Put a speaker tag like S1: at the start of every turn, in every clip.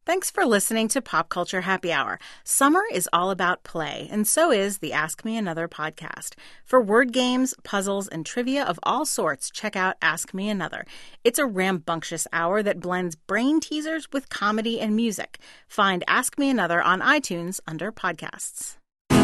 S1: Thanks for listening to Pop Culture Happy Hour. Summer is all about play, and so is the Ask Me Another podcast. For word games, puzzles, and trivia of all sorts, check out Ask Me Another. It's a rambunctious hour that blends brain teasers with comedy and music. Find Ask Me Another on iTunes under podcasts.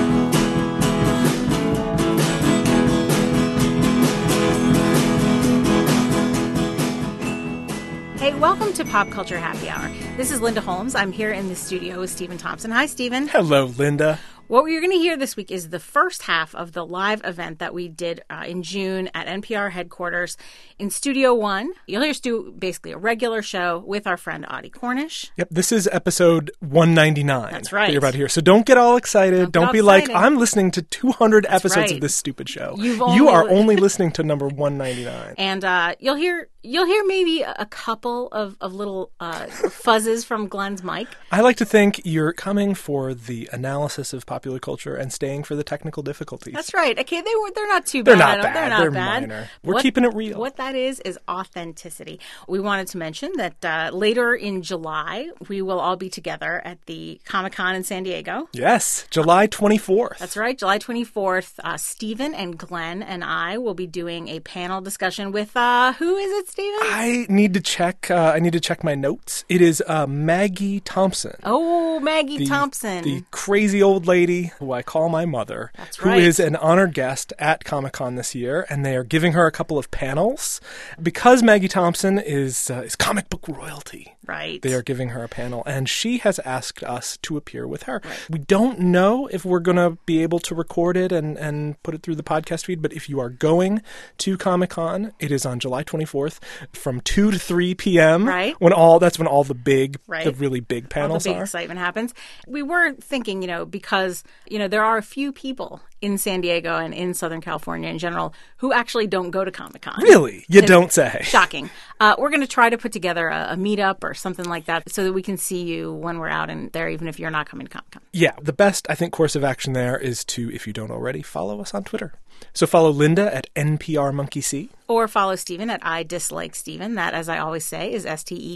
S1: Hey, welcome to Pop Culture Happy Hour. This is Linda Holmes. I'm here in the studio with Stephen Thompson. Hi, Stephen.
S2: Hello, Linda.
S1: What we're going to hear this week is the first half of the live event that we did in June at NPR headquarters in Studio One. You'll hear us do basically a regular show with our friend Audie Cornish.
S2: Yep, this is episode 199.
S1: That's right.
S2: That you're about to hear. So don't get all excited. Don't be like, I'm listening to 200 episodes of this stupid show. You are only listening to number 199.
S1: And you'll hear maybe a couple of little fuzzes from Glenn's mic.
S2: I like to think you're coming for the analysis of popular culture and staying for the technical difficulties.
S1: That's right. Okay, they're not too bad.
S2: They're not bad. Minor. We're keeping it real.
S1: What that is authenticity. We wanted to mention that later in July, we will all be together at the Comic-Con in San Diego.
S2: Yes, July 24th.
S1: That's right, July 24th. Stephen and Glenn and I will be doing a panel discussion with, who is it, Stephen?
S2: I need to check my notes. It is Maggie Thompson.
S1: Oh, Maggie Thompson.
S2: The crazy old lady who I call my mother.
S1: That's right.
S2: Who is an honored guest at Comic-Con this year, and they are giving her a couple of panels. Because Maggie Thompson is comic book royalty.
S1: Right.
S2: They are giving her a panel, and she has asked us to appear with her. Right. We don't know if we're going to be able to record it and put it through the podcast feed, but if you are going to Comic-Con, it is on July 24th from 2 to 3 p.m.
S1: Right.
S2: That's when all the really big panels
S1: all the big excitement happens. We were thinking, because, there are a few people in San Diego and in Southern California in general who actually don't go to Comic-Con.
S2: Really? You don't say.
S1: Shocking. We're going to try to put together a meetup or something like that so that we can see you when we're out in there, even if you're not coming to Comic-Con.
S2: Yeah. The best, I think, course of action there is to, if you don't already, follow us on Twitter. So follow Linda at NPRMonkeyC.
S1: Or follow Stephen at I Dislike Stephen. That, as I always say, is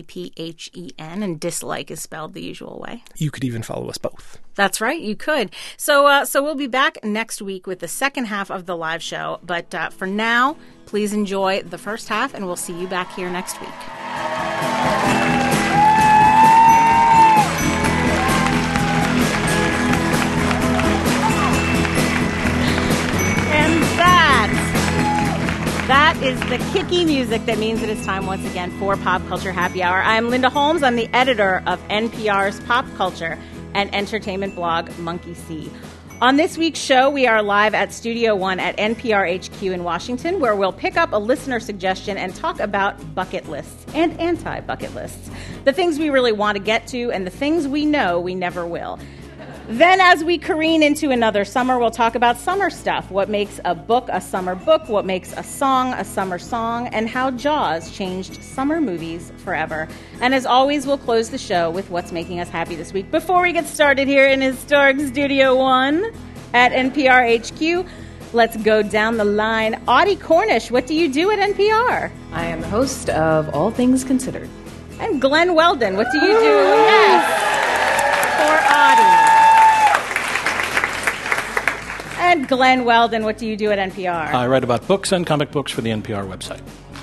S1: STEPHEN, and dislike is spelled the usual way.
S2: You could even follow us both.
S1: That's right, you could. So we'll be back next week with the second half of the live show. But for now, please enjoy the first half, and we'll see you back here next week. That is the kicky music that means it is time once again for Pop Culture Happy Hour. I'm Linda Holmes. I'm the editor of NPR's Pop Culture and Entertainment blog, Monkey See. On this week's show, we are live at Studio One at NPR HQ in Washington, where we'll pick up a listener suggestion and talk about bucket lists and anti-bucket lists. The things we really want to get to and the things we know we never will. Then as we careen into another summer, we'll talk about summer stuff. What makes a book a summer book, what makes a song a summer song, and how Jaws changed summer movies forever. And as always, we'll close the show with what's making us happy this week. Before we get started here in historic Studio One at NPR HQ, let's go down the line. Audie Cornish, what do you do at NPR?
S3: I am the host of All Things Considered.
S1: And Glenn Weldon, what do you do? Yes, for Audie. And Glenn Weldon, what do you do at NPR?
S4: I write about books and comic books for the NPR website.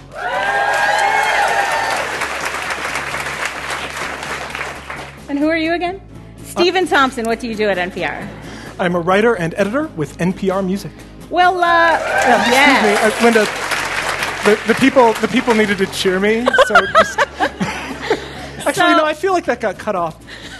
S1: And who are you again? Stephen Thompson, what do you do at NPR?
S2: I'm a writer and editor with NPR Music.
S1: Well, yeah.
S2: Excuse me, Linda, the people needed to cheer me, so just... Actually, no, I feel like that got cut off.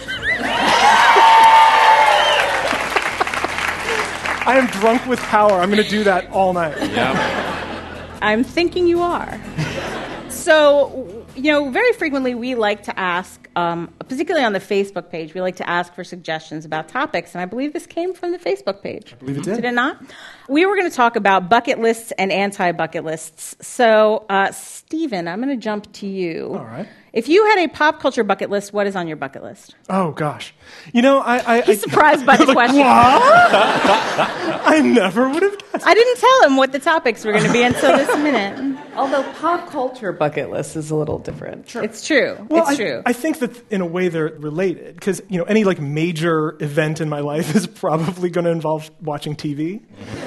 S2: I am drunk with power. I'm going to do that all night.
S4: Yeah.
S1: I'm thinking you are. So, very frequently we like to ask, particularly on the Facebook page, we like to ask for suggestions about topics, and I believe this came from the Facebook page.
S2: I believe it did.
S1: Did it not? We were going to talk about bucket lists and anti-bucket lists. So, Stephen, I'm going to jump to you.
S2: All right.
S1: If you had a pop culture bucket list, what is on your bucket list?
S2: Oh, gosh. I
S1: He's surprised by the question.
S2: What? I never would have guessed.
S1: I didn't tell him what the topics were going to be until this minute.
S3: Although pop culture bucket list is a little different.
S1: Sure. It's true.
S2: Well,
S1: it's true.
S2: I think that in a way they're related because any major event in my life is probably going to involve watching TV.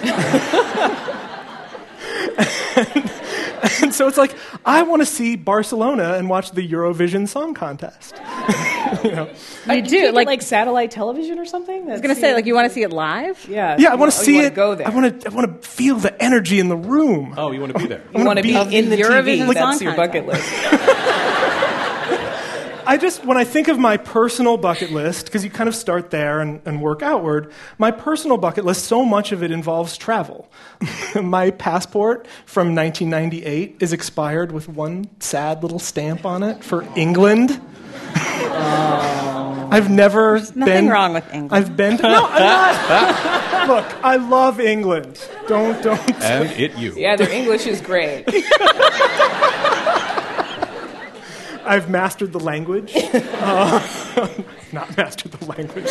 S2: And so it's like, I want to see Barcelona and watch the Eurovision Song Contest.
S1: You do,
S3: like satellite television or something?
S1: I was going to say, you want to see it live?
S3: Yeah.
S2: Yeah, I want to see it.
S3: Go there.
S2: I want to feel the energy in the room.
S4: Oh, you want to be there?
S3: You want to be in the
S1: Eurovision
S3: TV.
S1: Song
S3: That's your bucket list.
S2: When I think of my personal bucket list, because you kind of start there and work outward, my personal bucket list, so much of it involves travel. My passport from 1998 is expired with one sad little stamp on it for England. I've never
S1: There's nothing wrong with England.
S2: I've been. No, I'm not. Look, I love England. Don't.
S4: And you.
S3: Yeah, their English is great.
S2: I've mastered the language. Not mastered the language.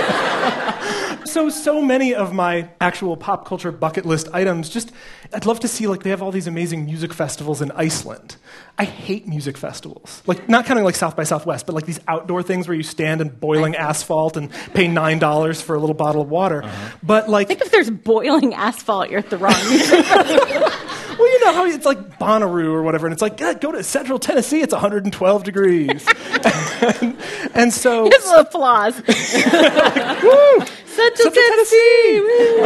S2: So many of my actual pop culture bucket list items, I'd love to see, they have all these amazing music festivals in Iceland. I hate music festivals. Not counting South by Southwest, but these outdoor things where you stand in boiling asphalt and pay $9 for a little bottle of water.
S4: Uh-huh.
S2: But
S1: I think if there's boiling asphalt, you're at the wrong music festival.
S2: Well, you know how it's like Bonnaroo or whatever, and it's like, go to Central Tennessee, it's 112 degrees. and so...
S1: Just applause.
S2: Woo!
S1: Central Tennessee!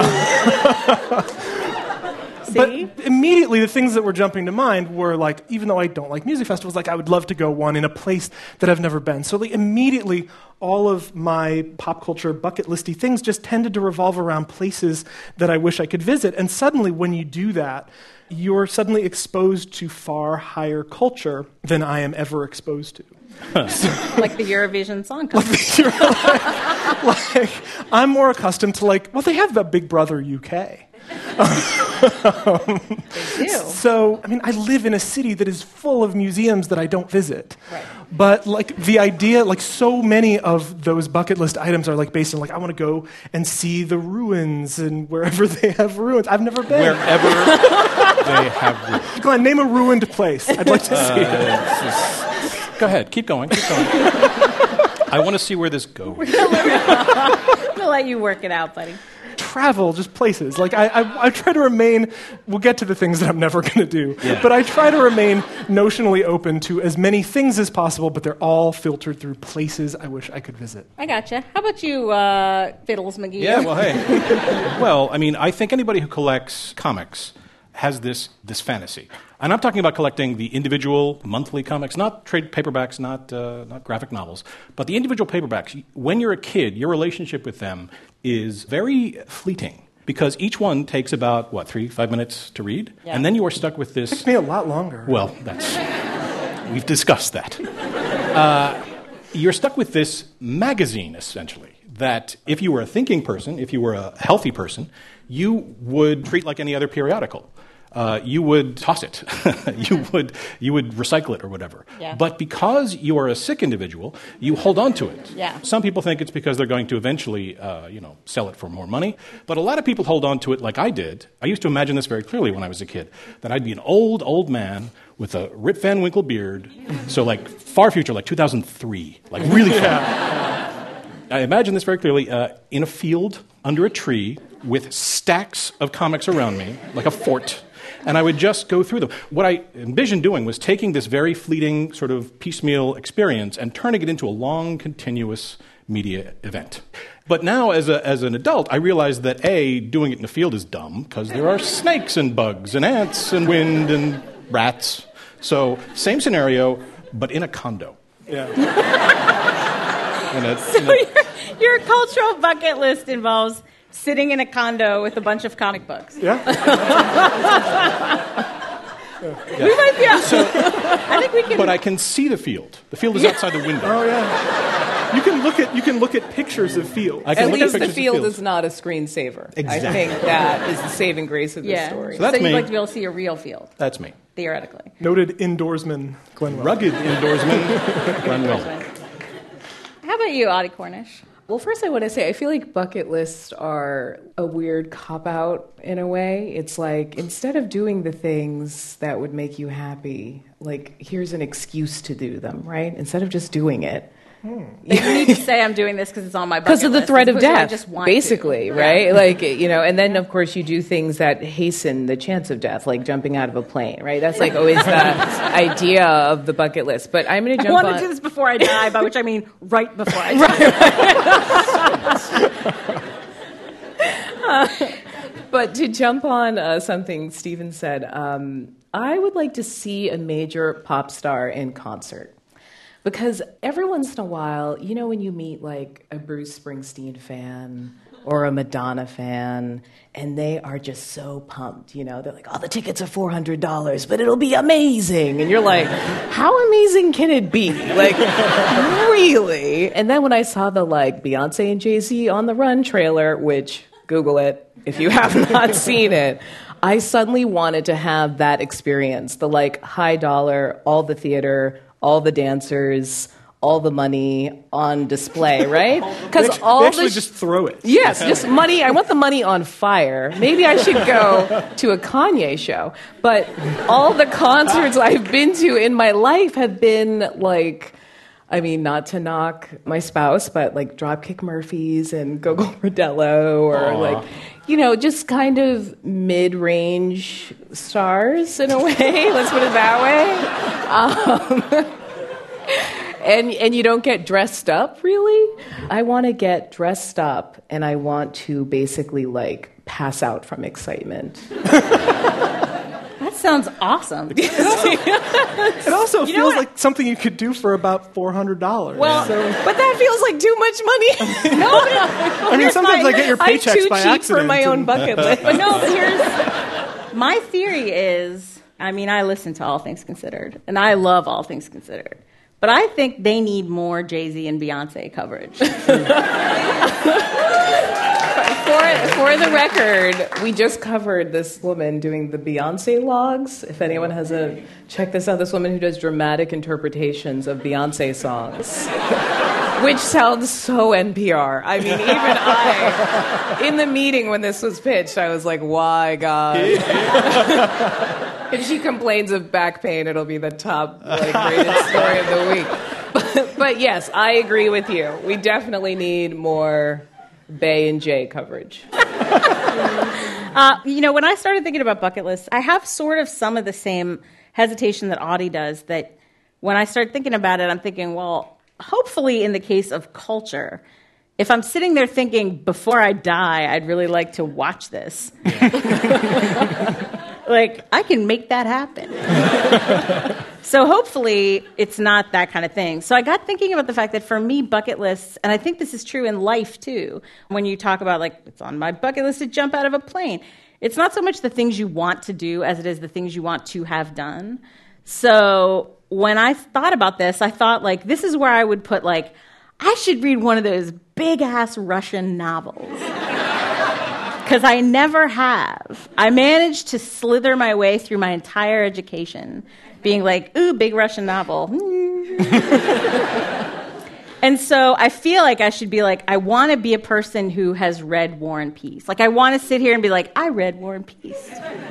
S2: But immediately the things that were jumping to mind were even though I don't like music festivals, I would love to go one in a place that I've never been. So immediately all of my pop culture bucket listy things just tended to revolve around places that I wish I could visit. And suddenly when you do that, you're suddenly exposed to far higher culture than I am ever exposed to.
S1: Like the Eurovision Song Contest.
S2: I'm more accustomed to they have the Big Brother UK.
S1: They do.
S2: So, I live in a city that is full of museums that I don't visit.
S1: Right.
S2: But, the idea, so many of those bucket list items are, based on, I want to go and see the ruins and wherever they have ruins. I've never been.
S4: Wherever they have ruins.
S2: Glenn, name a ruined place. I'd like to see it.
S4: Go ahead. Keep going. I want to see where this goes.
S1: I'm going to let you work it out, buddy.
S2: Travel, just places. I try to remain, we'll get to the things that I'm never going to do,
S4: yeah.
S2: But I try to remain notionally open to as many things as possible, but they're all filtered through places I wish I could visit.
S1: I gotcha. How about you, Fiddles McGee?
S4: Yeah, well, hey. I think anybody who collects comics has this fantasy. And I'm talking about collecting the individual monthly comics, not trade paperbacks, not graphic novels, but the individual paperbacks. When you're a kid, your relationship with them is very fleeting because each one takes about, 3-5 minutes to read?
S1: Yeah.
S4: And then you are stuck with this...
S2: It takes me a lot longer.
S4: Well, we've discussed that. You're stuck with this magazine, essentially, that if you were a thinking person, if you were a healthy person, you would treat like any other periodical. You would toss it. you would recycle it or whatever.
S1: Yeah.
S4: But because you are a sick individual, you hold on to it.
S1: Yeah.
S4: Some people think it's because they're going to eventually, sell it for more money. But a lot of people hold on to it like I did. I used to imagine this very clearly when I was a kid, that I'd be an old man with a Rip Van Winkle beard. So far future, 2003, really far. I imagine this very clearly in a field under a tree with stacks of comics around me, like a fort. And I would just go through them. What I envisioned doing was taking this very fleeting sort of piecemeal experience and turning it into a long, continuous media event. But now, as an adult, I realize that, A, doing it in the field is dumb, because there are snakes and bugs and ants and wind and rats. So, same scenario, but in a condo.
S2: Yeah.
S1: Your cultural bucket list involves sitting in a condo with a bunch of comic books.
S2: Yeah.
S1: We might be I think we can...
S4: But I can see the field. The field is outside the window.
S2: Oh, yeah. You can can look at pictures of fields.
S4: I can
S3: At
S4: look at
S3: least the
S4: pictures of
S3: field
S4: fields.
S3: is not a screensaver.
S4: Exactly.
S3: I think that is the saving grace of this
S1: Yeah.
S3: story.
S4: So that's
S1: you'd
S4: me.
S1: like to be able to see a real field,
S4: That's me.
S1: theoretically.
S2: Noted indoorsman Glenn Wells.
S4: Rugged indoorsman, Glenn Wells.
S1: How about you, Audie Cornish?
S3: Well, first I want to say I feel like bucket lists are a weird cop-out in a way. It's like, instead of doing the things that would make you happy, like, here's an excuse to do them, right? Instead of just doing it.
S1: You need to say I'm doing this because it's on my bucket
S3: Because of the
S1: list,
S3: threat
S1: as
S3: of
S1: opposed to I
S3: death,
S1: just want
S3: basically,
S1: to.
S3: right?
S1: Yeah.
S3: Like, and then, of course, you do things that hasten the chance of death, like jumping out of a plane, right? That's, like, always the idea of the bucket list. But I'm going to
S1: I
S3: jump
S1: want
S3: on...
S1: to do this before I die, by which I mean right before I die.
S3: But to jump on something Stephen said, I would like to see a major pop star in concert. Because every once in a while, you know, when you meet like a Bruce Springsteen fan or a Madonna fan, and they are just so pumped, you know, they're like, oh, the tickets are $400, but it'll be amazing. And you're like, how amazing can it be? Like, really? And then when I saw the like Beyonce and Jay-Z on the Run trailer, which, Google it if you have not seen it, I suddenly wanted to have that experience, the like high dollar, all the theater, all the dancers, all the money on display, right? Because
S2: They actually just throw it.
S3: Yes, just money. I want the money on fire. Maybe I should go to a Kanye show. But all the concerts I've been to in my life have been like, I mean, not to knock my spouse, but like Dropkick Murphys and Gogo Bordello, or like, you know, just kind of mid-range stars in a way. Let's put it that way. And you don't get dressed up, really? I want to get dressed up, and I want to basically, like, pass out from excitement.
S1: That sounds awesome.
S2: It also
S1: know
S2: feels
S1: what?
S2: like something you could do for about $400.
S1: Well,
S3: But that feels like too much money.
S2: I mean, sometimes I get your
S3: I'm
S2: paychecks
S3: too
S2: by
S3: cheap
S2: accident.
S3: for my own
S2: and-
S3: bucket list.
S1: But no, here's my theory is, I mean, I listen to All Things Considered, and I love All Things Considered. But I think they need more Jay-Z and Beyonce coverage.
S3: For the record, we just covered this woman doing the Beyonce logs. If anyone hasn't checked this out, this woman who does dramatic interpretations of Beyonce songs. Which sounds so NPR. I mean, even I, in the meeting when this was pitched, I was like, why, God? If she complains of back pain, it'll be the top rated story of the week. But yes, I agree with you. We definitely need more Bay and Jay coverage.
S1: You know, when I started thinking about bucket lists, I have sort of some of the same hesitation that Audie does, that when I start thinking about it, I'm thinking, well, hopefully in the case of culture, if I'm sitting there thinking, before I die, I'd really like to watch this. Like, I can make that happen. So hopefully it's not that kind of thing. So I got thinking about the fact that for me, bucket lists, and I think this is true in life too, when you talk about, like, it's on my bucket list to jump out of a plane. It's not so much the things you want to do as it is the things you want to have done. So when I thought about this, I thought, like, this is where I would put, like, I should read one of those big-ass Russian novels. Because I never have. I managed to slither my way through my entire education, being like, ooh, big Russian novel. And so I feel like I should be like, I want to be a person who has read War and Peace. Like, I want to sit here and be like, I read War and Peace.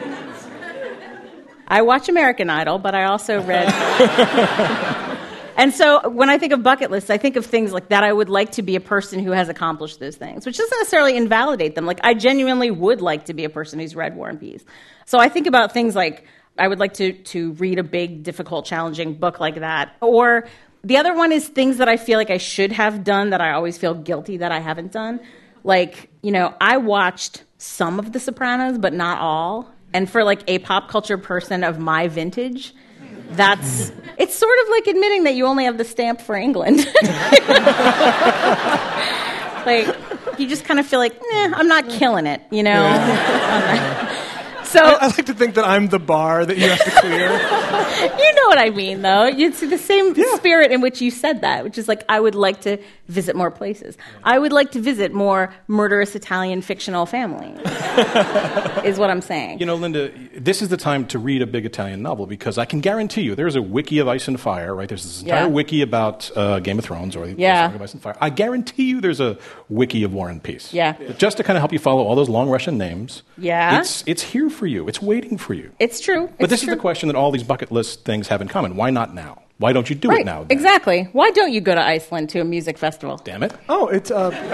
S1: I watch American Idol, but I also read... And so when I think of bucket lists, I think of things like that I would like to be a person who has accomplished those things, which doesn't necessarily invalidate them. Like, I genuinely would like to be a person who's read War and Peace. So I think about things like I would like to read a big, difficult, challenging book like that. Or the other one is things that I feel like I should have done that I always feel guilty that I haven't done. Like, you know, I watched some of The Sopranos, but not all. And for, like, a pop culture person of my vintage... It's sort of like admitting that you only have the stamp for England. Like, you just kind of feel like, I'm not killing it, you know? So
S2: I like to think that I'm the bar that you have to clear.
S1: you know what I mean, though. It's the same spirit in which you said that, which is like, I would like to visit more places. I would like to visit more murderous Italian fictional families, is what I'm saying.
S4: You know, Linda, this is the time to read a big Italian novel because I can guarantee you there's a wiki of Ice and Fire, right? There's this entire wiki about Game of Thrones or the Song of Ice and Fire. I guarantee you there's a wiki of War and Peace.
S1: Yeah.
S4: Just to kind of help you follow all those long Russian names.
S1: Yeah.
S4: It's here for you. It's waiting for you.
S1: It's true.
S4: But this is the question that all these bucket list things have in common. Why not now? Why don't you do it now? Then?
S1: Exactly. Why don't you go to Iceland to a music festival?
S4: Damn it.
S2: Oh, it's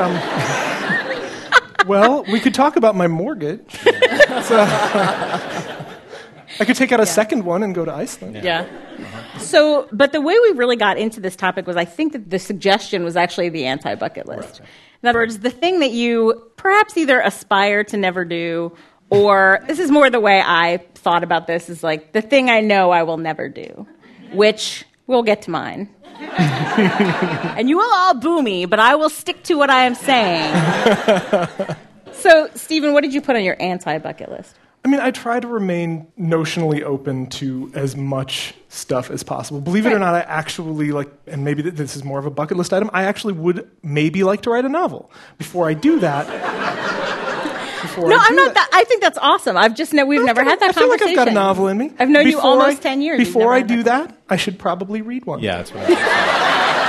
S2: well, we could talk about my mortgage. I could take out a second one and go to Iceland.
S1: Yeah. So, but the way we really got into this topic was I think that the suggestion was actually the anti-bucket list. Right. In other words, the thing that you perhaps either aspire to never do, or this is more the way I thought about this, is like the thing I know I will never do, which we'll get to mine. And you will all boo me, but I will stick to what I am saying. So, Stephen, what did you put on your anti-bucket list?
S2: I mean, I try to remain notionally open to as much stuff as possible. Believe it or not, I actually like, and maybe this is more of a bucket list item, I actually would maybe like to write a novel. Before I do that...
S1: I'm not that. I think that's awesome. We've never had that conversation.
S2: I feel like I've got a novel in me.
S1: I've known you almost 10 years.
S2: Before I do that, I should probably read one.
S4: Yeah, that's right.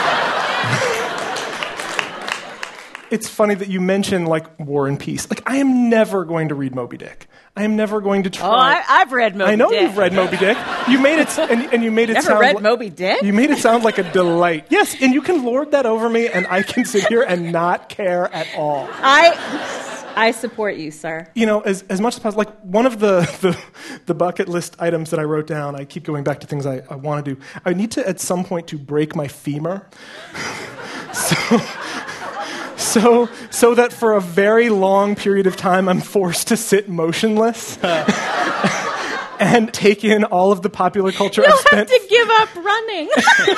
S2: It's funny that you mention, like, War and Peace. Like, I am never going to read Moby Dick. I am never going to try.
S1: Oh, I've read Moby Dick.
S2: I know you've read Moby Dick. You made it, and you made it
S1: never
S2: sound...
S1: read Moby Dick?
S2: You made it sound like a delight. Yes, and you can lord that over me, and I can sit here and not care at all.
S1: I support you, sir.
S2: You know, as much as possible, like, one of the bucket list items that I wrote down, I keep going back to things I want to do. I need to, at some point, to break my femur. So that for a very long period of time, I'm forced to sit motionless and take in all of the popular culture I've spent.
S1: You'll have to give up running.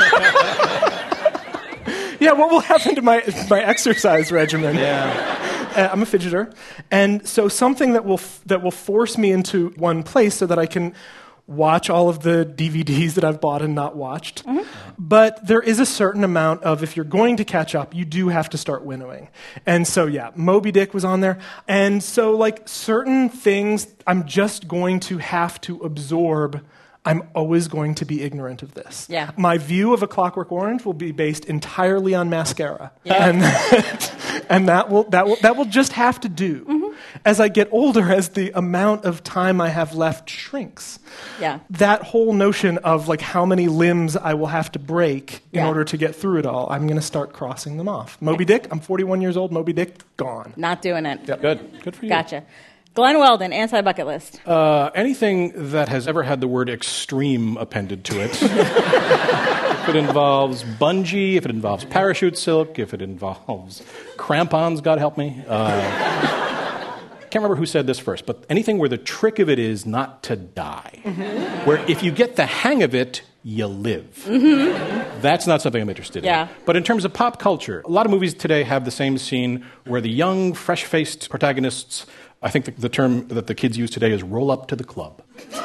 S2: Yeah, what will happen to my exercise regimen?
S4: Yeah.
S2: I'm a fidgeter, and so something that will force me into one place so that I can watch all of the DVDs that I've bought and not watched. Mm-hmm. But there is a certain amount of, if you're going to catch up, you do have to start winnowing. And so, yeah, Moby Dick was on there. And so, like, certain things I'm just going to have to absorb. I'm always going to be ignorant of this.
S1: Yeah.
S2: My view of A Clockwork Orange will be based entirely on mascara. Yeah. And that will just have to do. Mm-hmm. As I get older, as the amount of time I have left shrinks.
S1: Yeah.
S2: That whole notion of, like, how many limbs I will have to break in order to get through it all, I'm going to start crossing them off. Moby Dick, I'm 41 years old. Moby Dick, gone.
S1: Not doing it.
S4: Yep. Good for you.
S1: Gotcha. Glenn Weldon, anti-bucket list.
S4: Anything that has ever had the word extreme appended to it. If it involves bungee, if it involves parachute silk, if it involves crampons, God help me. Can't remember who said this first, but anything where the trick of it is not to die. Mm-hmm. Where if you get the hang of it, you live. Mm-hmm. That's not something I'm interested in. But in terms of pop culture, a lot of movies today have the same scene where the young, fresh-faced protagonists, I think the term that the kids use today is roll up to the club.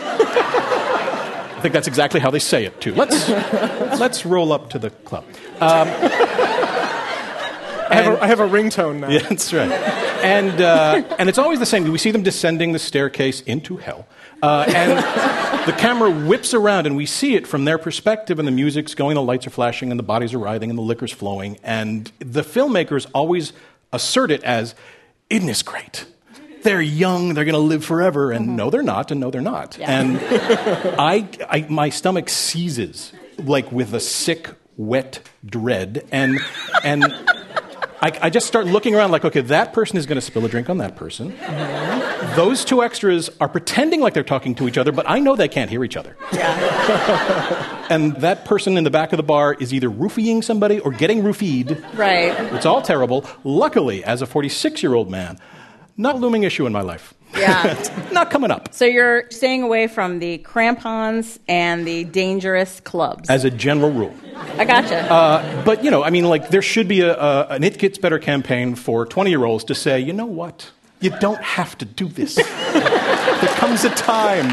S4: I think that's exactly how they say it, too. Let's roll up to the club.
S2: I have a ringtone now.
S4: Yeah, that's right. And it's always the same. We see them descending the staircase into hell. And the camera whips around, and we see it from their perspective, and the music's going, the lights are flashing, and the bodies are writhing, and the liquor's flowing. And the filmmakers always assert it as, isn't this great? They're young, they're going to live forever. And no, they're not, and no, they're not. Yeah. And my stomach seizes, like with a sick, wet dread. And I just start looking around like, okay, that person is going to spill a drink on that person. Mm-hmm. Those two extras are pretending like they're talking to each other, but I know they can't hear each other. Yeah. And that person in the back of the bar is either roofieing somebody or getting roofied.
S1: Right.
S4: It's all terrible. Luckily, as a 46-year-old man, not a looming issue in my life.
S1: Yeah.
S4: Not coming up.
S1: So you're staying away from the crampons and the dangerous clubs.
S4: As a general rule.
S1: I gotcha.
S4: But, you know, I mean, like, there should be an It Gets Better campaign for 20-year-olds to say, you know what? You don't have to do this. There comes comes a time.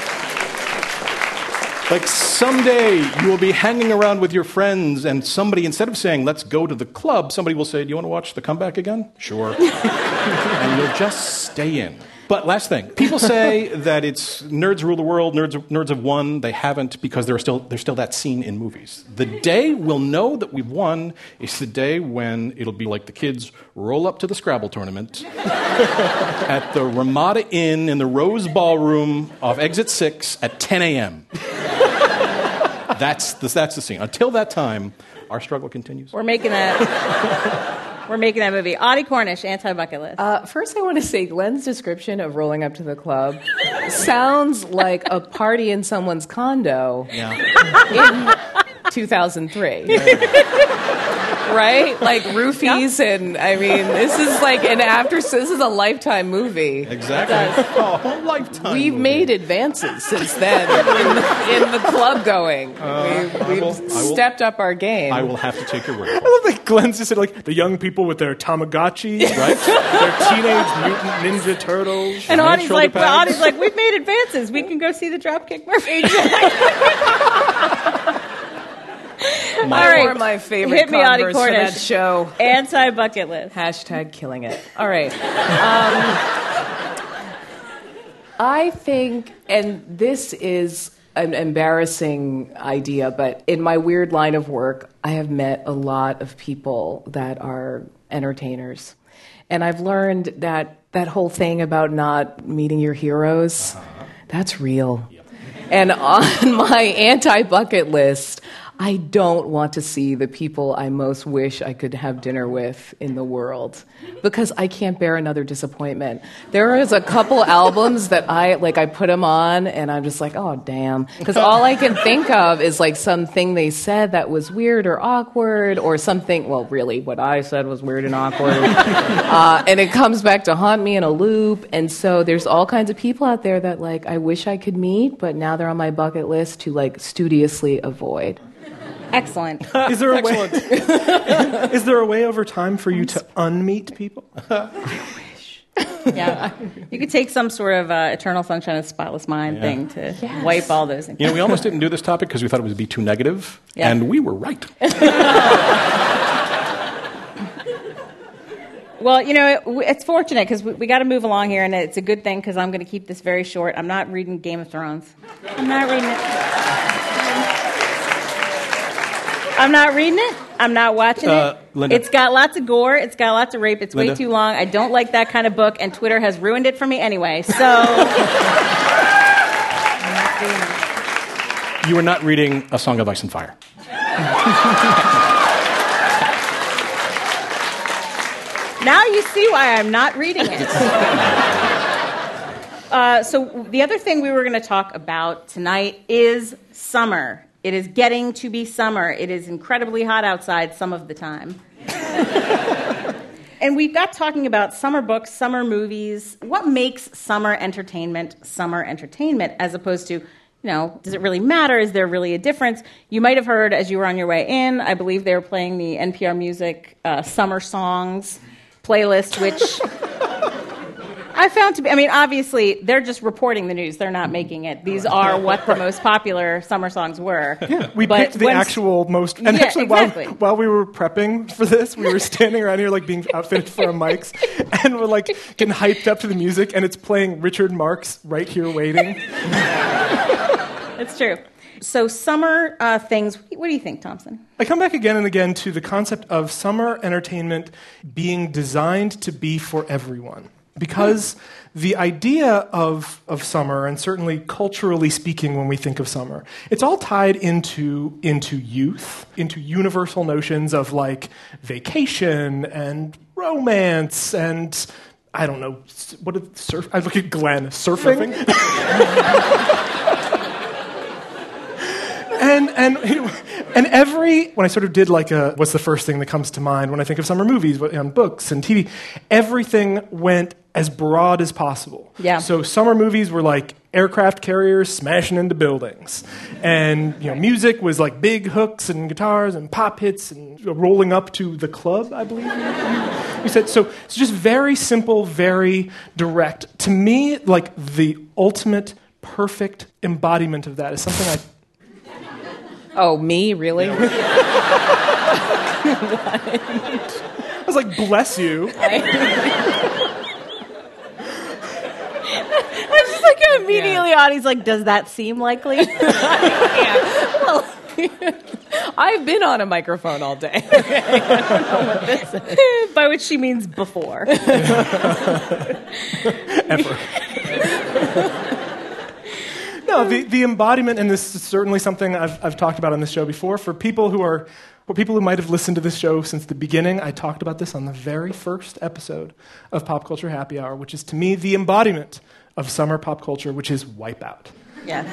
S4: Like someday you will be hanging around with your friends and somebody, instead of saying, let's go to the club, somebody will say, do you want to watch The Comeback again? Sure. And you'll just stay in. But last thing, people say that it's nerds rule the world, nerds have won. They haven't, because there's still that scene in movies. The day we'll know that we've won is the day when it'll be like the kids roll up to the Scrabble tournament at the Ramada Inn in the Rose Ballroom off Exit 6 at 10 a.m. That's the scene. Until that time, our struggle continues.
S1: We're making that movie. Audie Cornish, anti-bucket list.
S3: First, I want to say Glenn's description of rolling up to the club sounds like a party in someone's condo in 2003. Right? Like roofies, and I mean, this is like this is a Lifetime movie.
S4: Exactly. Oh, a Lifetime
S3: We've
S4: movie.
S3: made advances since then in the club going. We've stepped up our game.
S4: I will have to take your word for
S2: I
S4: it.
S2: love that Glenn's just said, like, the young people with their Tamagotchis, right? Their Teenage Mutant Ninja Turtles.
S1: And
S4: Giant
S1: Audie's
S4: shoulder pads.
S1: like, we've made advances. We can go see the Dropkick Murphys. All right.
S3: Or my favorite
S1: Hit me, Audie
S3: Converse for
S1: Cornish.
S3: that show.
S1: Anti-bucket list.
S3: # killing it. All right. I think, and this is an embarrassing idea, but in my weird line of work, I have met a lot of people that are entertainers. And I've learned that whole thing about not meeting your heroes, that's real. And on my anti-bucket list, I don't want to see the people I most wish I could have dinner with in the world, because I can't bear another disappointment. There is a couple albums that I put them on and I'm just like, oh, damn. Because all I can think of is like something they said that was weird or awkward, or something, well, really what I said was weird and awkward. And it comes back to haunt me in a loop. And so there's all kinds of people out there that like I wish I could meet, but now they're on my bucket list to like studiously avoid.
S1: Excellent.
S2: Is there a way? Is there a way over time for you to unmeet people?
S1: Yeah. You could take some sort of Eternal Sunshine of the Spotless Mind thing to wipe all those things.
S4: You know, we almost didn't do this topic because we thought it would be too negative, and we were right.
S1: Well, you know, it's fortunate because we got to move along here, and it's a good thing because I'm going to keep this very short. I'm not reading Game of Thrones. I'm not reading it. I'm not reading it. I'm not watching it.
S4: Linda.
S1: It's got lots of gore. It's got lots of rape. It's
S4: Linda.
S1: way too long. I don't like that kind of book, and Twitter has ruined it for me anyway. So I'm not doing it.
S4: You were not reading A Song of Ice and Fire.
S1: Now you see why I'm not reading it. So the other thing we were going to talk about tonight is summer. It is getting to be summer. It is incredibly hot outside some of the time. And we've got talking about summer books, summer movies. What makes summer entertainment, as opposed to, you know, does it really matter? Is there really a difference? You might have heard as you were on your way in, I believe they were playing the NPR Music Summer Songs playlist, which I found to be, I mean, obviously, they're just reporting the news. They're not making it. These are what the most popular summer songs were.
S2: Yeah, we picked the actual most... And
S1: Yeah,
S2: actually,
S1: exactly.
S2: while we were prepping for this, we were standing around here, like, being outfitted for our mics, and we're, like, getting hyped up to the music, and it's playing Richard Marx, Right Here Waiting.
S1: It's true. So summer things, what do you think, Thompson?
S2: I come back again and again to the concept of summer entertainment being designed to be for everyone. Because the idea of summer, and certainly culturally speaking when we think of summer, it's all tied into youth, into universal notions of like vacation and romance and, I don't know, what is surf? I look at Glenn, surfing? And when I sort of did like what's the first thing that comes to mind when I think of summer movies, books and TV, everything went as broad as possible.
S1: Yeah.
S2: So summer movies were like aircraft carriers smashing into buildings. And, music was like big hooks and guitars and pop hits and rolling up to the club, I believe you said. So it's just very simple, very direct. To me, like the ultimate perfect embodiment of that is something I...
S3: Oh, me? Really?
S2: I was like, bless you.
S1: I was just like, immediately Audie's like, does that seem likely?
S3: Well, I've been on a microphone all day. I don't know what this is.
S1: By which she means before.
S2: Ever. No, the embodiment, and this is certainly something I've talked about on this show before, for people who might have listened to this show since the beginning, I talked about this on the very first episode of Pop Culture Happy Hour, which is, to me, the embodiment of summer pop culture, which is Wipeout.
S1: Yes.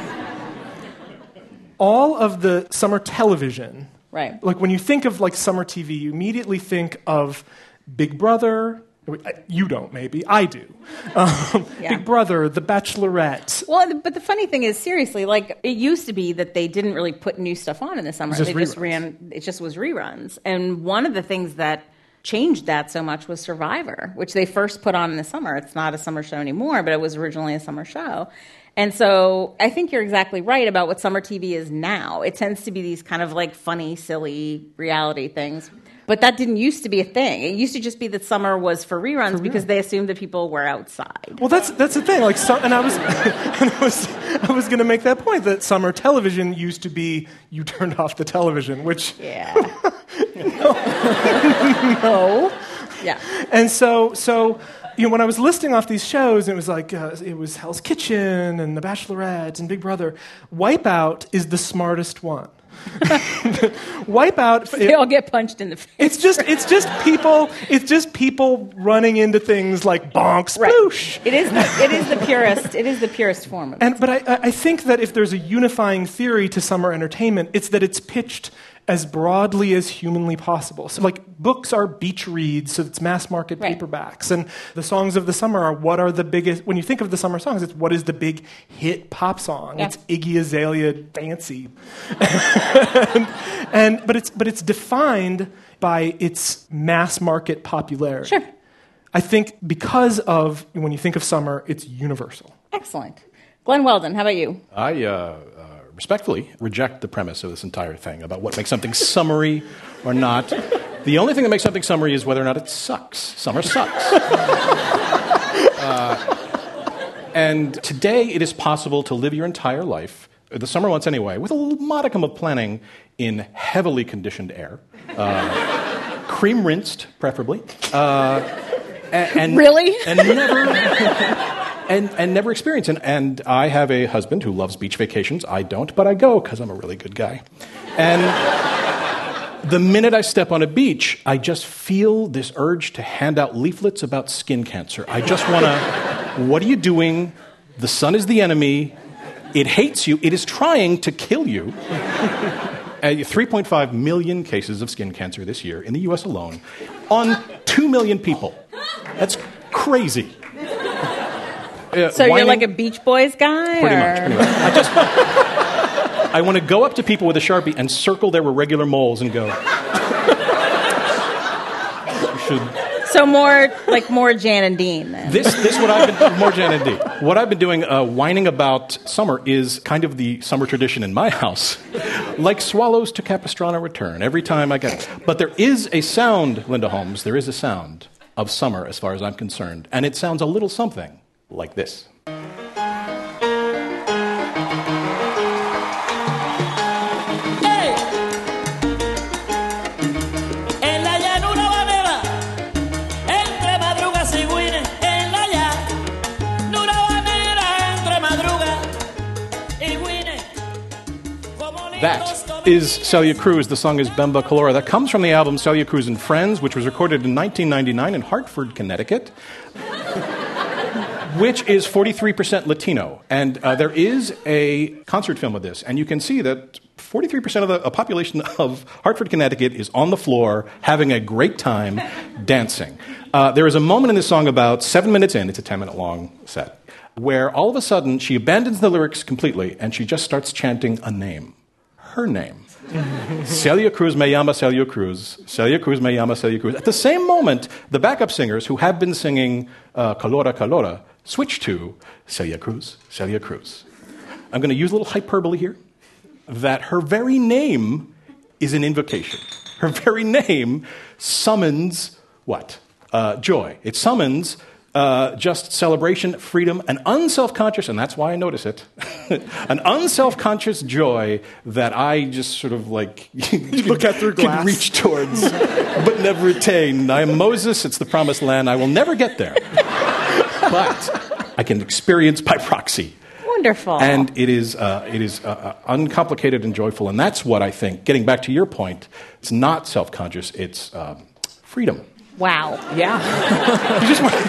S2: All of the summer television,
S1: Right.
S2: like when you think of like summer TV, you immediately think of Big Brother. You don't, maybe. I do. Big Brother, The Bachelorette.
S1: Well, but the funny thing is, seriously, like, it used to be that they didn't really put new stuff on in the summer. It just was reruns. And one of the things that changed that so much was Survivor, which they first put on in the summer. It's not a summer show anymore, but it was originally a summer show. And so I think you're exactly right about what summer TV is now. It tends to be these kind of like funny, silly reality things. But that didn't used to be a thing. It used to just be that summer was for reruns because they assumed that people were outside.
S2: Well, that's the thing. Like, and I was going to make that point that summer television used to be you turned off the television, which no.
S1: Yeah.
S2: And so when I was listing off these shows, it was like it was Hell's Kitchen and The Bachelorette and Big Brother. Wipeout is the smartest one. Wipeout.
S1: They all get punched in the face.
S2: It's just people running into things like bonk sploosh.
S1: Right. It is the purest. It is the purest form of it.
S2: But I think that if there's a unifying theory to summer entertainment, it's that it's pitched as broadly as humanly possible. So, like, books are beach reads, so it's mass market paperbacks. And the songs of the summer are what are the biggest... When you think of the summer songs, it's what is the big hit pop song. Yeah. It's Iggy Azalea, Fancy. But it's defined by its mass market popularity.
S1: Sure.
S2: I think because of, when you think of summer, it's universal.
S1: Excellent. Glenn Weldon, how about you?
S4: I respectfully reject the premise of this entire thing about what makes something summery or not. The only thing that makes something summery is whether or not it sucks. Summer sucks. And today it is possible to live your entire life, the summer months anyway, with a modicum of planning in heavily conditioned air. Cream rinsed, preferably. And
S1: really?
S4: And never... And never experience it. And I have a husband who loves beach vacations. I don't, but I go because I'm a really good guy. And the minute I step on a beach, I just feel this urge to hand out leaflets about skin cancer. I just want to, what are you doing? The sun is the enemy. It hates you. It is trying to kill you. 3.5 million cases of skin cancer this year in the U.S. alone on 2 million people. That's crazy.
S1: So you're like a Beach Boys guy?
S4: Pretty much. I want to go up to people with a Sharpie and circle their irregular moles and go. You should.
S1: So more Jan and Dean then.
S4: This what I've been more Jan and Dean. What I've been doing, whining about summer, is kind of the summer tradition in my house. Like swallows to Capistrano return every time I get it. But there is a sound, Linda Holmes. There is a sound of summer, as far as I'm concerned, and it sounds a little something like this. That is Celia Cruz. The song is Bemba Colora. That comes from the album Celia Cruz and Friends, which was recorded in 1999 in Hartford, Connecticut, which is 43% Latino. And there is a concert film of this, and you can see that 43% of the population of Hartford, Connecticut is on the floor having a great time dancing. There is a moment in this song about 7 minutes in, it's a 10-minute long set, where all of a sudden she abandons the lyrics completely and she just starts chanting a name, her name. Celia Cruz me llama Celia Cruz. Celia Cruz me llama Celia Cruz. At the same moment, the backup singers who have been singing Calora, Calora switch to Celia Cruz, Celia Cruz. I'm going to use a little hyperbole here, that her very name is an invocation. Her very name summons what? Joy. It summons just celebration, freedom, an unself-conscious, and that's why I notice it, an unself-conscious joy that I just sort of like
S2: look at through glass,
S4: can reach towards, but never attain. I am Moses. It's the promised land. I will never get there, but I can experience by proxy.
S1: Wonderful.
S4: And it is uncomplicated and joyful, and that's what I think. Getting back to your point, it's not self-conscious. It's freedom.
S1: Wow.
S3: Yeah.
S4: You just want.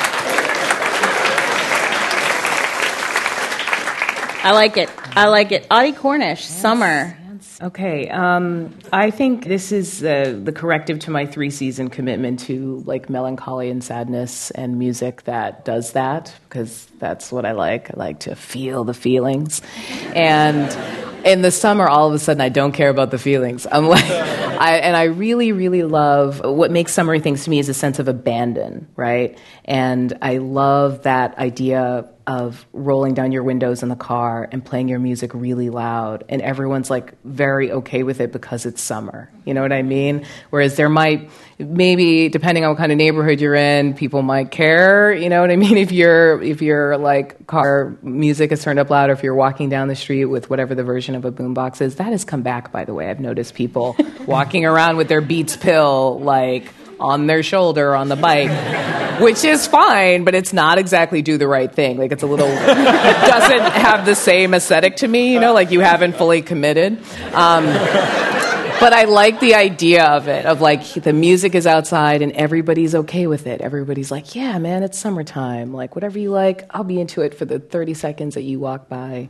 S1: I like it. I like it. Audie Cornish, yes. Summer.
S3: Okay, I think this is the corrective to my 3-season commitment to like melancholy and sadness and music that does that, because that's what I like. I like to feel the feelings. And in the summer, all of a sudden, I don't care about the feelings. I'm like, I really, really love what makes summery things to me is a sense of abandon, right? And I love that idea of rolling down your windows in the car and playing your music really loud, and everyone's like very okay with it because it's summer. You know what I mean? Whereas there might, maybe depending on what kind of neighborhood you're in, people might care. You know what I mean? If your like car music is turned up loud, or if you're walking down the street with whatever the version of a boombox is, that has come back. By the way, I've noticed people walking around with their Beats pill like on their shoulder on the bike, which is fine, but it's not exactly do the right thing. Like, it's a little, it doesn't have the same aesthetic to me, you know, like you haven't fully committed. But I like the idea of it, of like the music is outside and everybody's okay with it. Everybody's like, yeah, man, it's summertime. Like, whatever you like, I'll be into it for the 30 seconds that you walk by.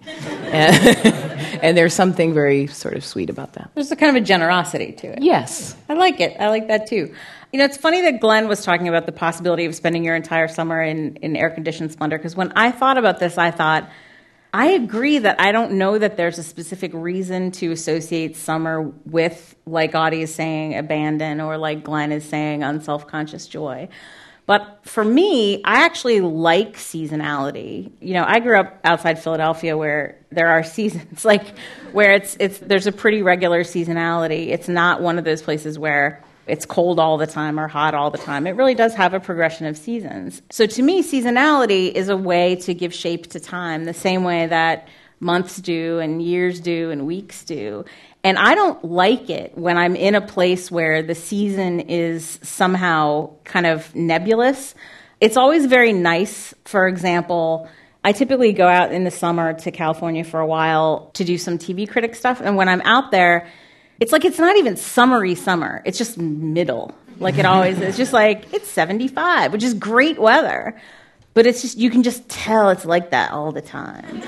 S3: And there's something very sort of sweet about that.
S1: There's a kind of a generosity to it.
S3: Yes.
S1: I like it. I like that too. You know, it's funny that Glenn was talking about the possibility of spending your entire summer in air-conditioned splendor, because when I thought about this, I thought, I agree that I don't know that there's a specific reason to associate summer with, like Audie is saying, abandon, or like Glenn is saying, unself-conscious joy. But for me, I actually like seasonality. You know, I grew up outside Philadelphia where there are seasons, like where there's a pretty regular seasonality. It's not one of those places where it's cold all the time or hot all the time. It really does have a progression of seasons. So to me, seasonality is a way to give shape to time, the same way that months do and years do and weeks do. And I don't like it when I'm in a place where the season is somehow kind of nebulous. It's always very nice. For example, I typically go out in the summer to California for a while to do some TV critic stuff. And when I'm out there, it's like it's not even summery summer. It's just middle. Like it always is. It's just like, it's 75, which is great weather. But it's just, you can just tell it's like that all the time.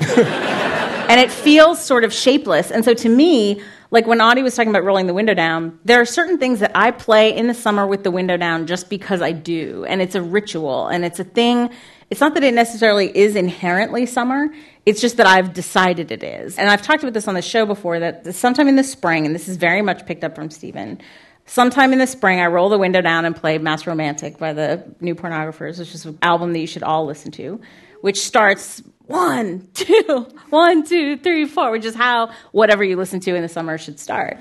S1: And it feels sort of shapeless. And so to me, like when Audie was talking about rolling the window down, there are certain things that I play in the summer with the window down just because I do. And it's a ritual. And it's a thing. It's not that it necessarily is inherently summer. It's just that I've decided it is. And I've talked about this on the show before, that sometime in the spring, and this is very much picked up from Stephen, sometime in the spring I roll the window down and play Mass Romantic by the New Pornographers, which is an album that you should all listen to, which starts 1, 2, 1, 2, 3, 4, which is how whatever you listen to in the summer should start.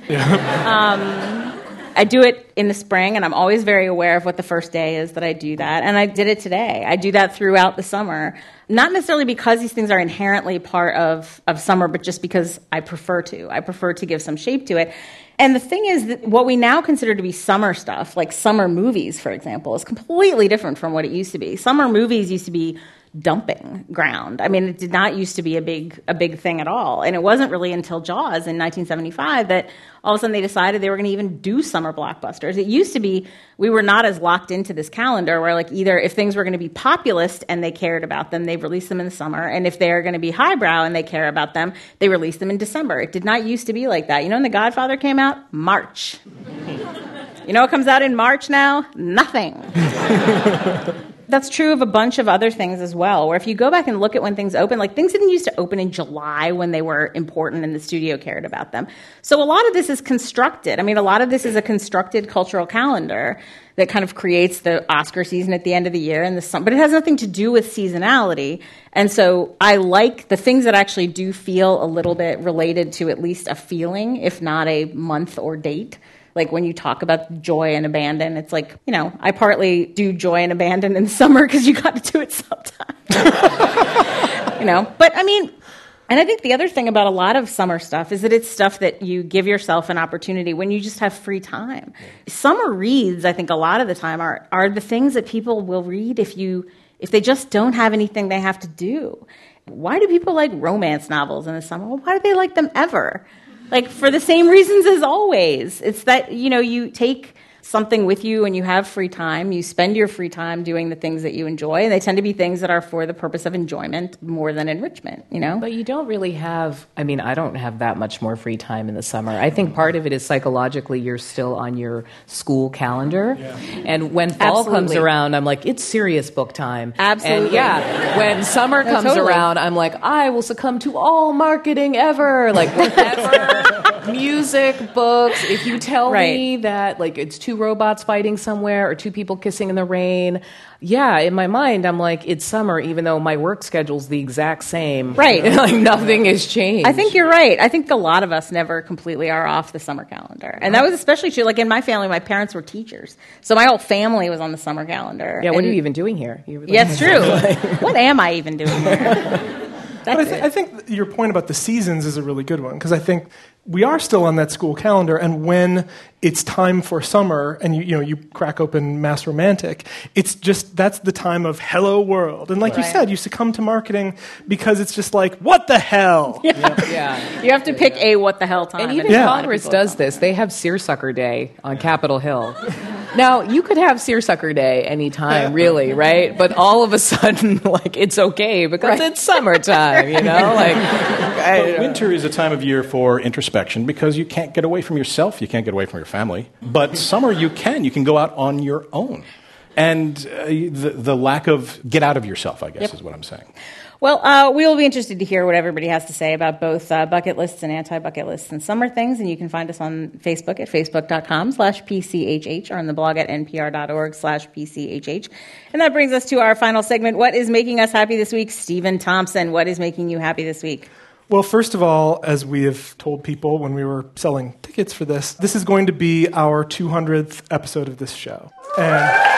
S1: Yeah. I do it in the spring, and I'm always very aware of what the first day is that I do that. And I did it today. I do that throughout the summer. Not necessarily because these things are inherently part of summer, but just because I prefer to. I prefer to give some shape to it. And the thing is that what we now consider to be summer stuff, like summer movies, for example, is completely different from what it used to be. Summer movies used to be dumping ground. I mean, it did not used to be a big thing at all. And it wasn't really until Jaws in 1975 that all of a sudden they decided they were going to even do summer blockbusters. It used to be we were not as locked into this calendar where, like, either if things were going to be populist and they cared about them, they released them in the summer, and if they're going to be highbrow and they care about them, they released them in December. It did not used to be like that. You know when The Godfather came out? March. You know what comes out in March now? Nothing. That's true of a bunch of other things as well, where if you go back and look at when things open, like things didn't used to open in July when they were important and the studio cared about them. So a lot of this is constructed. I mean, a lot of this is a constructed cultural calendar that kind of creates the Oscar season at the end of the year and the summer, but it has nothing to do with seasonality. And so I like the things that actually do feel a little bit related to at least a feeling, if not a month or date. Like when you talk about joy and abandon, it's like, you know, I partly do joy and abandon in the summer because you got to do it sometime. You know, but I mean, and I think the other thing about a lot of summer stuff is that it's stuff that you give yourself an opportunity when you just have free time. Summer reads, I think a lot of the time are the things that people will read if they just don't have anything they have to do. Why do people like romance novels in the summer? Well, why do they like them ever? Like, for the same reasons as always. It's that, you know, you take something with you and you have free time. You spend your free time doing the things that you enjoy, and they tend to be things that are for the purpose of enjoyment more than enrichment, you know?
S3: But you don't really have, I mean, I don't have that much more free time in the summer. I think part of it is psychologically you're still on your school calendar. Yeah. And when fall comes around, I'm like, it's serious book time.
S1: Absolutely.
S3: And yeah, when summer comes around, I'm like, I will succumb to all marketing ever. Like, whatever, music, books. If you tell me that, like, it's two robots fighting somewhere or two people kissing in the rain, yeah, in my mind, I'm like, it's summer, even though my work schedule's the exact same.
S1: Right.
S3: Like, nothing has changed.
S1: I think you're right. I think a lot of us never completely are off the summer calendar. And that was especially true. Like, in my family, my parents were teachers. So my whole family was on the summer calendar.
S3: Yeah, what are you even doing here?
S1: Yeah, it's true. What am I even doing here?
S2: But I think your point about the seasons is a really good one, because I think we are still on that school calendar, and when it's time for summer and you crack open Mass Romantic, it's just, that's the time of hello world. And like you said, you succumb to marketing because it's just like, what the hell?
S1: Yeah. You have to pick a what the hell time.
S3: And even Congress does this. They have Seersucker Day on Capitol Hill. Now, you could have Seersucker Day anytime, really, right? But all of a sudden, like, it's okay because it's summertime, you know? Like,
S4: winter is a time of year for introspection because you can't get away from yourself, you can't get away from your family. But summer, you can go out on your own. And the lack of get out of yourself, I guess, is what I'm saying.
S1: Well, we will be interested to hear what everybody has to say about both bucket lists and anti-bucket lists and summer things. And you can find us on Facebook at facebook.com/PCHH or on the blog at npr.org/PCHH. And that brings us to our final segment. What is making us happy this week? Stephen Thompson, what is making you happy this week?
S2: Well, first of all, as we have told people when we were selling tickets for this is going to be our 200th episode of this show. And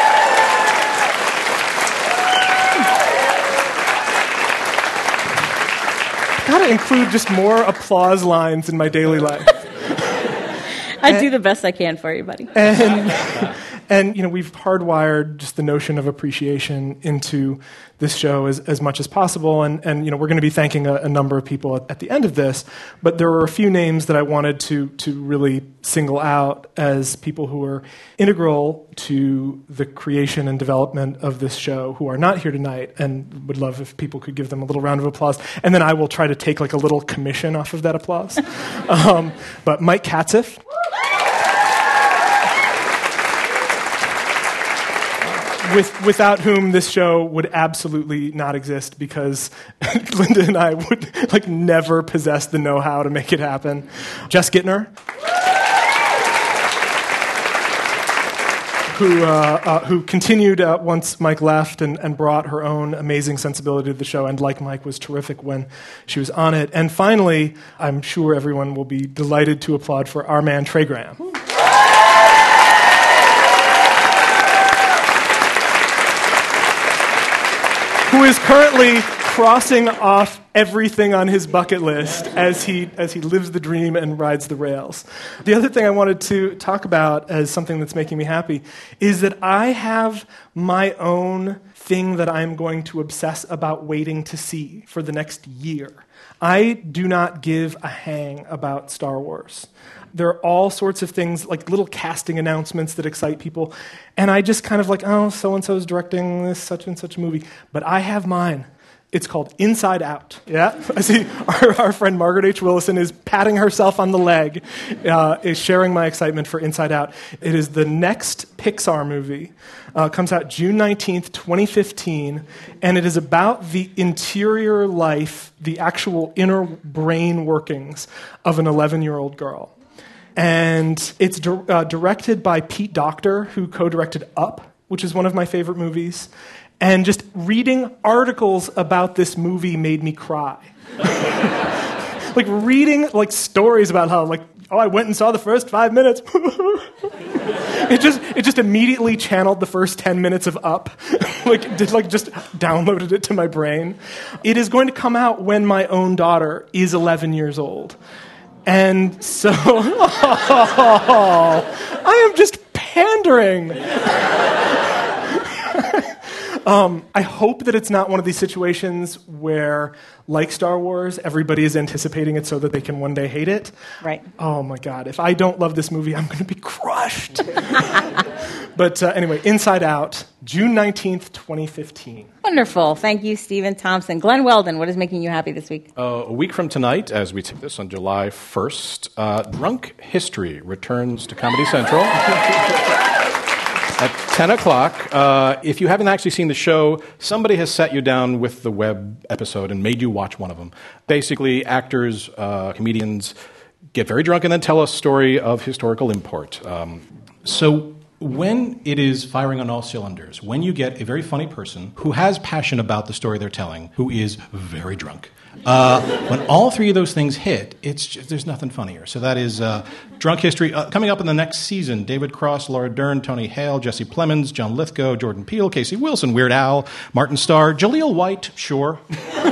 S2: gotta include just more applause lines in my daily life.
S1: I do the best I can for you, buddy.
S2: And we've hardwired just the notion of appreciation into this show as much as possible. And we're going to be thanking a number of people at the end of this. But there were a few names that I wanted to really single out as people who are integral to the creation and development of this show, who are not here tonight, and would love if people could give them a little round of applause. And then I will try to take like a little commission off of that applause. But Mike Katzeff. Without whom this show would absolutely not exist, because Linda and I would never possess the know-how to make it happen. Jess Gittner, who continued once Mike left and brought her own amazing sensibility to the show, and like Mike was terrific when she was on it. And finally, I'm sure everyone will be delighted to applaud for our man Trey Graham. Who is currently crossing off everything on his bucket list as he lives the dream and rides the rails. The other thing I wanted to talk about as something that's making me happy is that I have my own thing that I'm going to obsess about waiting to see for the next year. I do not give a hang about Star Wars. There are all sorts of things, like little casting announcements that excite people, and I just kind of like, oh, so-and-so's directing this such and such movie. But I have mine. It's called Inside Out. Yeah, I see our friend Margaret H. Willison is patting herself on the leg, is sharing my excitement for Inside Out. It is the next Pixar movie. Comes out June 19th, 2015, and it is about the interior life, the actual inner brain workings of an 11-year-old girl. And it's directed by Pete Docter, who co-directed Up, which is one of my favorite movies. And just reading articles about this movie made me cry. Like reading stories about how I went and saw the first 5 minutes. It just immediately channeled the first 10 minutes of Up. Just downloaded it to my brain. It is going to come out when my own daughter is 11 years old. And so I am just pandering. I hope that it's not one of these situations where, like Star Wars, everybody is anticipating it so that they can one day hate it.
S1: Right.
S2: Oh, my God. If I don't love this movie, I'm going to be crushed. But anyway, Inside Out, June 19th, 2015.
S1: Wonderful. Thank you, Stephen Thompson. Glenn Weldon, what is making you happy this week?
S4: A week from tonight, as we take this on July 1st, Drunk History returns to Comedy Central. At 10 o'clock, if you haven't actually seen the show, somebody has sat you down with the web episode and made you watch one of them. Basically, actors, comedians get very drunk and then tell a story of historical import. So when it is firing on all cylinders, when you get a very funny person who has passion about the story they're telling, who is very drunk, when all three of those things hit, there's nothing funnier. So that is Drunk History. Coming up in the next season, David Cross, Laura Dern, Tony Hale, Jesse Plemons, John Lithgow, Jordan Peele, Casey Wilson, Weird Al, Martin Starr, Jaleel White, sure.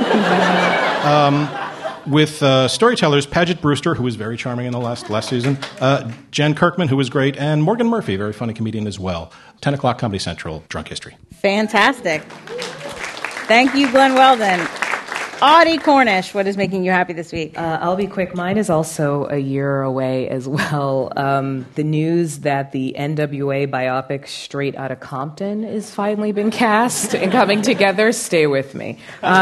S4: With storytellers Paget Brewster, who was very charming in the last season, Jen Kirkman, who was great, and Morgan Murphy, very funny comedian as well. 10 o'clock, Comedy Central, Drunk History.
S1: Fantastic. Thank you, Glenn Weldon. Audie Cornish, what is making you happy this week?
S3: I'll be quick. Mine is also a year away as well. The news that the NWA biopic Straight Outta Compton is finally been cast and coming together. Stay with me.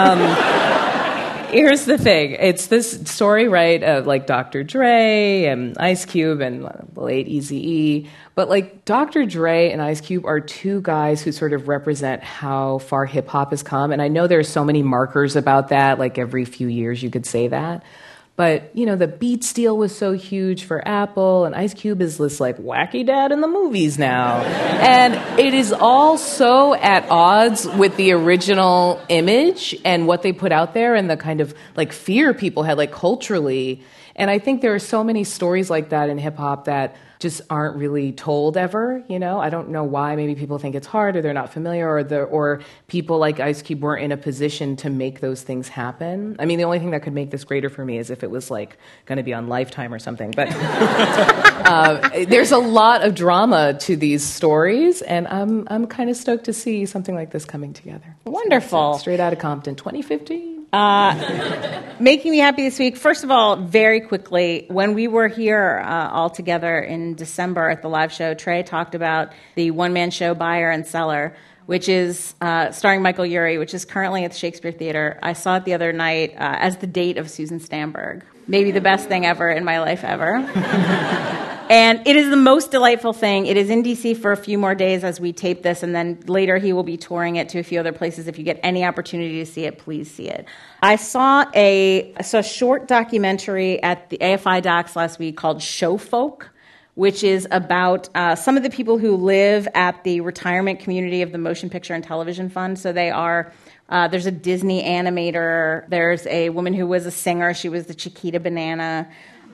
S3: Here's the thing. It's this story, right, of Dr. Dre and Ice Cube and the late Eazy-E. But Dr. Dre and Ice Cube are two guys who sort of represent how far hip-hop has come. And I know there's so many markers about that, every few years you could say that. But, the Beats deal was so huge for Apple, and Ice Cube is this, wacky dad in the movies now. And it is all so at odds with the original image and what they put out there and the kind of, fear people had, culturally. And I think there are so many stories like that in hip-hop that just aren't really told ever, I don't know why. Maybe people think it's hard or they're not familiar or people like Ice Cube weren't in a position to make those things happen. I mean, the only thing that could make this greater for me is if it was going to be on Lifetime or something. But there's a lot of drama to these stories, and I'm kind of stoked to see something like this coming together.
S1: Wonderful.
S3: So Straight Outta Compton, 2015.
S1: Making me happy this week. First of all, very quickly, when we were here all together in December at the live show, Trey talked about the one-man show Buyer and Seller, which is starring Michael Urie, which is currently at the Shakespeare Theater. I saw it the other night as the date of Susan Stamberg. Maybe the best thing ever in my life ever. And it is the most delightful thing. It is in D.C. for a few more days as we tape this, and then later he will be touring it to a few other places. If you get any opportunity to see it, please see it. I saw a short documentary at the AFI Docs last week called Show Folk, which is about some of the people who live at the retirement community of the Motion Picture and Television Fund. So they are... there's a Disney animator. There's a woman who was a singer. She was the Chiquita Banana.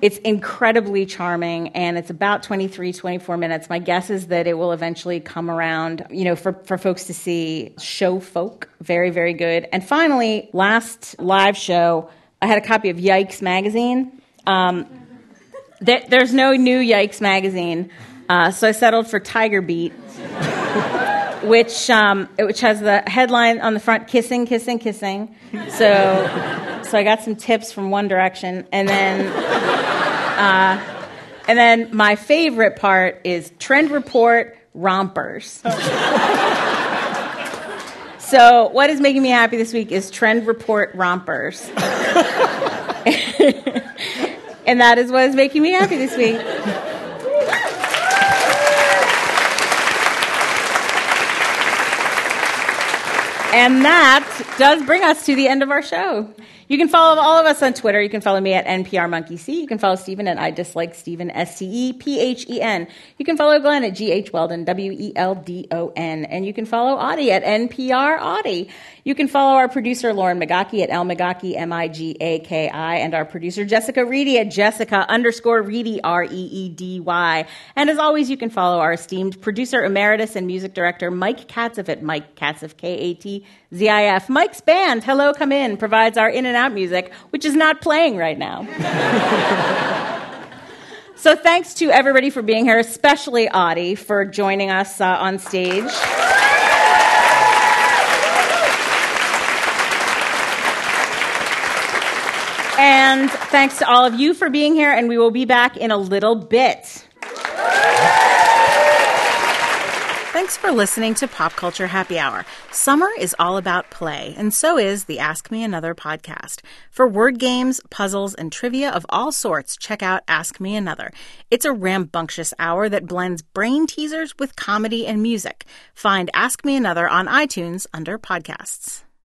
S1: It's incredibly charming, and it's about 23, 24 minutes. My guess is that it will eventually come around, for folks to see. Show Folk, very, very good. And finally, last live show, I had a copy of Yikes magazine. There's no new Yikes magazine, so I settled for Tiger Beat, which has the headline on the front, "Kissing, Kissing, Kissing." So I got some tips from One Direction, and then my favorite part is Trend Report Rompers. So what is making me happy this week is Trend Report Rompers. And that is what is making me happy this week. And that does bring us to the end of our show. You can follow all of us on Twitter. You can follow me at NPRMonkeyC. You can follow Stephen at I Dislike Stephen, STEPHEN. You can follow Glenn at GH Weldon, WELDON. And you can follow Audie at NPR Audie. You can follow our producer Lauren Magaki at L Magaki, MIGAKI, and our producer Jessica Reedy at Jessica_Reedy, REEDY. And as always, you can follow our esteemed producer emeritus and music director Mike Katzif at Mike Katzif, KATZIF. Mike's band, Hello Come In, provides our in and out music, which is not playing right now. So thanks to everybody for being here, especially Audie for joining us on stage. And thanks to all of you for being here, and we will be back in a little bit. Thanks for listening to Pop Culture Happy Hour. Summer is all about play, and so is the Ask Me Another podcast. For word games, puzzles, and trivia of all sorts, check out Ask Me Another. It's a rambunctious hour that blends brain teasers with comedy and music. Find Ask Me Another on iTunes under podcasts.